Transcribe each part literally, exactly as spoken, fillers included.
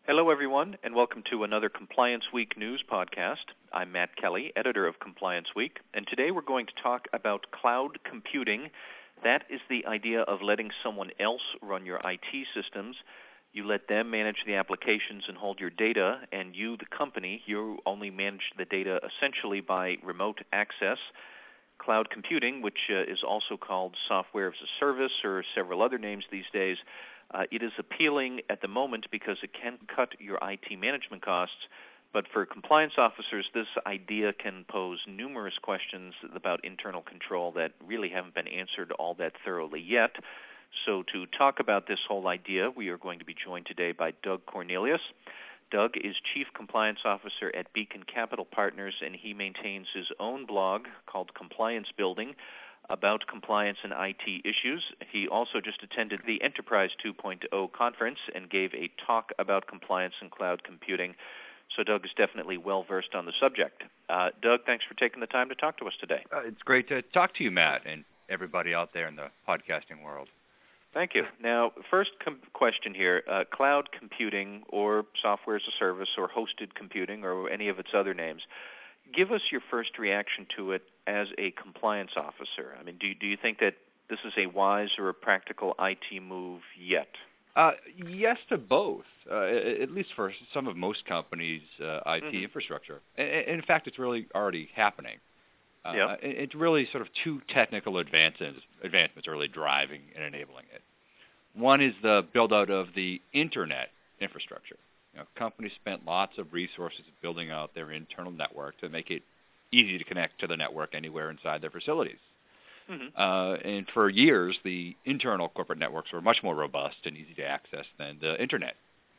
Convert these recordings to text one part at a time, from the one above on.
Hello, everyone, and welcome to another Compliance Week news podcast. I'm Matt Kelly, editor of Compliance Week, and today we're going to talk about cloud computing. That is the idea of letting someone else run your I T systems. You let them manage the applications and hold your data, and you, the company, you only manage the data essentially by remote access. Cloud computing, which uh, is also called software as a service or several other names these days, Uh, it is appealing at the moment because it can cut your I T management costs, but for compliance officers, this idea can pose numerous questions about internal control that really haven't been answered all that thoroughly yet. So to talk about this whole idea, we are going to be joined today by Doug Cornelius. Doug is Chief Compliance Officer at Beacon Capital Partners, and he maintains his own blog called Compliance Building about compliance and I T issues. He also just attended the Enterprise two point oh conference and gave a talk about compliance and cloud computing. So Doug is definitely well-versed on the subject. Uh, Doug, thanks for taking the time to talk to us today. Uh, it's great to talk to you, Matt, and everybody out there in the podcasting world. Thank you. Now, first com- question here, uh, cloud computing or software as a service or hosted computing or any of its other names, give us your first reaction to it as a compliance officer. I mean, do, do you think that this is a wise or a practical I T move yet? Uh, yes to both, uh, at least for some of most companies' uh, I T mm-hmm. infrastructure. And in fact, it's really already happening. Uh, yeah. It's really sort of two technical advances, advancements are really driving and enabling it. One is the build-out of the Internet infrastructure. You know, companies spent lots of resources building out their internal network to make it easy to connect to the network anywhere inside their facilities. Mm-hmm. Uh, and for years, the internal corporate networks were much more robust and easy to access than the Internet.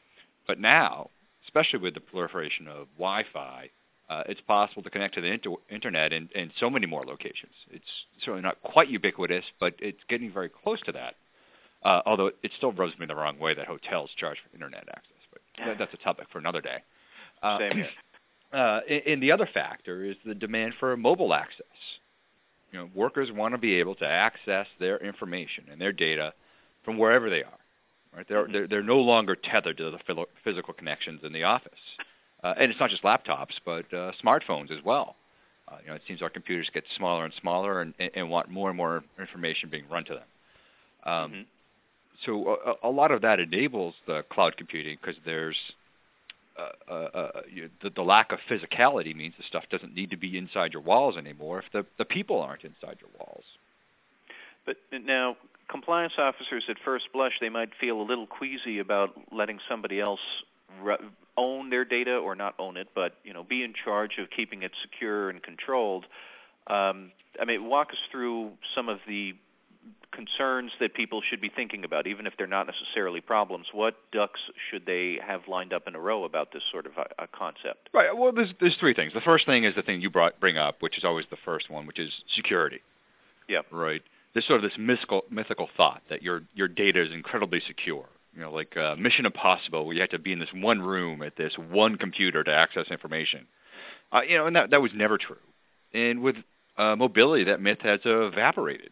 But now, especially with the proliferation of Wi-Fi, uh, it's possible to connect to the inter- Internet in, in so many more locations. It's certainly not quite ubiquitous, but it's getting very close to that, uh, although it still rubs me the wrong way that hotels charge for Internet access. But that's a topic for another day. Uh, Same here. Uh, and, and the other factor is the demand for mobile access. You know, workers want to be able to access their information and their data from wherever they are. Right? They're, mm-hmm. they're, they're no longer tethered to the physical connections in the office. Uh, and it's not just laptops, but uh, smartphones as well. Uh, you know, it seems our computers get smaller and smaller and, and want more and more information being run to them. Um, mm-hmm. So a, a lot of that enables the cloud computing because there's uh, uh, uh, you, the, the lack of physicality means the stuff doesn't need to be inside your walls anymore if the, the people aren't inside your walls. But now, compliance officers at first blush, they might feel a little queasy about letting somebody else re- own their data or not own it, but you know, be in charge of keeping it secure and controlled. Um, I mean, walk us through some of the concerns that people should be thinking about, even if they're not necessarily problems. What ducks should they have lined up in a row about this sort of a, a concept? Right. Well, there's there's three things. The first thing is the thing you brought bring up, which is always the first one, which is security. Yeah. Right. There's sort of this mystical mythical thought that your your data is incredibly secure. You know, like uh, Mission Impossible, where you have to be in this one room at this one computer to access information. Uh, you know, and that that was never true. And with uh, mobility, that myth has evaporated.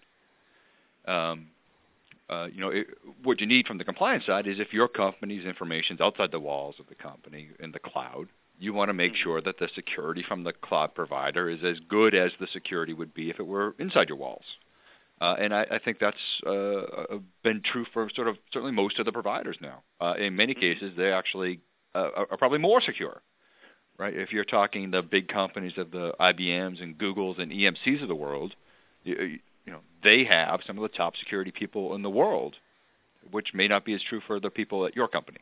Um, uh, you know, it, what you need from the compliance side is if your company's information is outside the walls of the company in the cloud, you want to make mm-hmm. sure that the security from the cloud provider is as good as the security would be if it were inside your walls. Uh, and I, I think that's uh, been true for sort of certainly most of the providers now. Uh, in many mm-hmm. cases, they actually uh, are, are probably more secure. Right? If you're talking the big companies of the I B Ms and Googles and E M Cs of the world, you, you know, they have some of the top security people in the world, which may not be as true for the people at your company.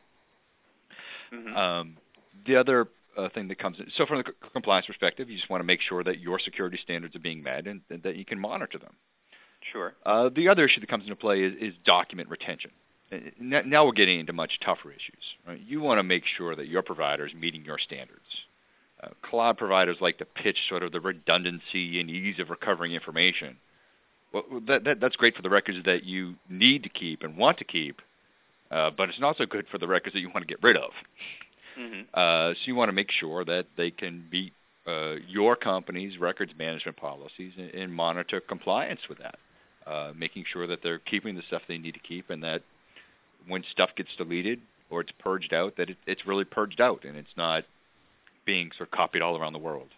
Mm-hmm. Um, the other uh, thing that comes in, so from the c- compliance perspective, you just want to make sure that your security standards are being met and, and that you can monitor them. Sure. Uh, the other issue that comes into play is, is document retention. Now we're getting into much tougher issues. Right? You want to make sure that your provider is meeting your standards. Uh, cloud providers like to pitch sort of the redundancy and ease of recovering information. Well, that, that, that's great for the records that you need to keep and want to keep, uh, but it's not so good for the records that you want to get rid of. Mm-hmm. Uh, so you want to make sure that they can meet uh, your company's records management policies and, and monitor compliance with that, uh, making sure that they're keeping the stuff they need to keep and that when stuff gets deleted, or it's purged out, that it, it's really purged out and it's not being sort of copied all around the world.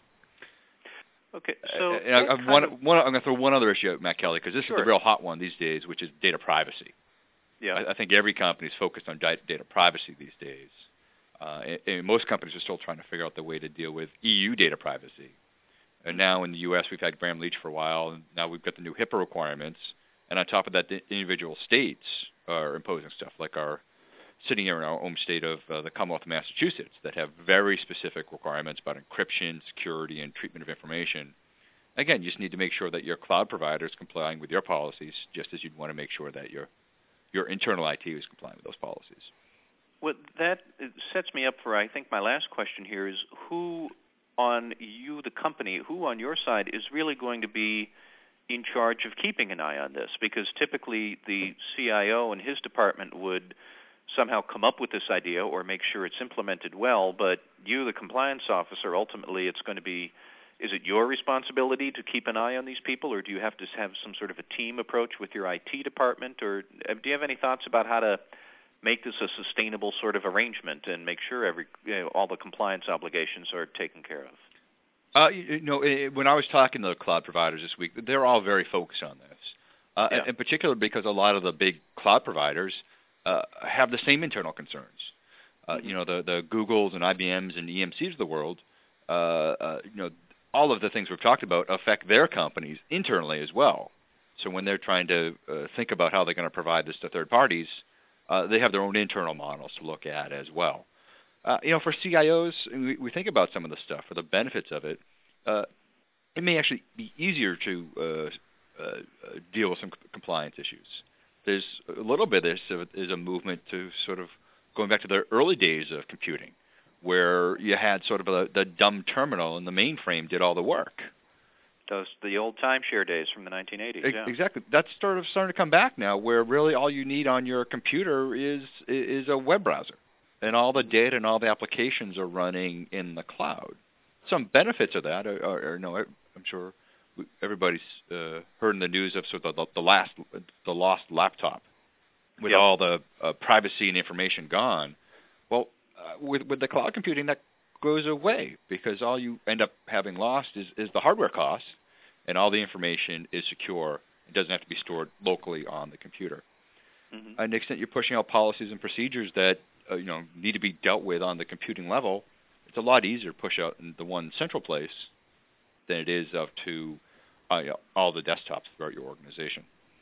Okay, so uh, I, I, one, one, I'm going to throw one other issue out, Matt Kelly, because this sure. is the real hot one these days, which is data privacy. Yeah. I, I think every company is focused on data privacy these days. Uh, and, and most companies are still trying to figure out the way to deal with E U data privacy. And now in the U S we've had Graham Leach for a while, and now we've got the new HIPAA requirements. And on top of that, the individual states are imposing stuff, like our sitting here in our home state of uh, the Commonwealth of Massachusetts, that have very specific requirements about encryption, security, and treatment of information. Again, you just need to make sure that your cloud provider is complying with your policies, just as you'd want to make sure that your your internal I T is complying with those policies. Well, that sets me up for, I think, my last question here is who on you, the company, who on your side is really going to be in charge of keeping an eye on this? Because typically the C I O and his department would somehow come up with this idea or make sure it's implemented well, but you, the compliance officer, ultimately it's going to be, is it your responsibility to keep an eye on these people, or do you have to have some sort of a team approach with your I T department, or do you have any thoughts about how to make this a sustainable sort of arrangement and make sure every you know, all the compliance obligations are taken care of? Uh, you know, when I was talking to the cloud providers this week, they're all very focused on this, uh, yeah. in particular because a lot of the big cloud providers uh, have the same internal concerns. Uh, mm-hmm. You know, the, the Googles and I B Ms and E M Cs of the world, uh, uh, you know, all of the things we've talked about affect their companies internally as well. So when they're trying to uh, think about how they're going to provide this to third parties, uh, they have their own internal models to look at as well. Uh, you know, for C I Os, we, we think about some of the stuff, for the benefits of it, uh, it may actually be easier to uh, uh, deal with some compliance issues. There's a little bit of this is a movement to sort of going back to the early days of computing, where you had sort of a, the dumb terminal and the mainframe did all the work. Those the old timeshare days from the nineteen eighties. E- yeah. Exactly. That's sort of starting to come back now, where really all you need on your computer is is a web browser, and all the data and all the applications are running in the cloud. Some benefits of that are, are, are no, I'm sure everybody's uh, heard in the news of sort of the, the last the lost laptop with yep. all the uh, privacy and information gone. Well, uh, with with the cloud computing, that goes away because all you end up having lost is, is the hardware costs, and all the information is secure. It doesn't have to be stored locally on the computer. Mm-hmm. And to the extent you're pushing out policies and procedures that uh, you know need to be dealt with on the computing level, it's a lot easier to push out in the one central place than it is up to uh, you know, all the desktops throughout your organization.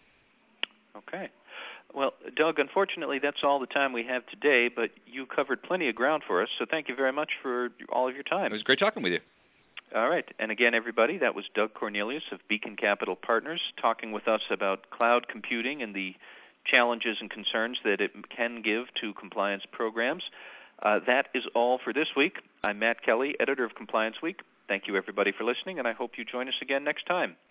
Okay. Well, Doug, unfortunately, that's all the time we have today, but you covered plenty of ground for us, so thank you very much for all of your time. It was great talking with you. All right. And again, everybody, that was Doug Cornelius of Beacon Capital Partners talking with us about cloud computing and the challenges and concerns that it can give to compliance programs. Uh, that is all for this week. I'm Matt Kelly, editor of Compliance Week. Thank you, everybody, for listening, and I hope you join us again next time.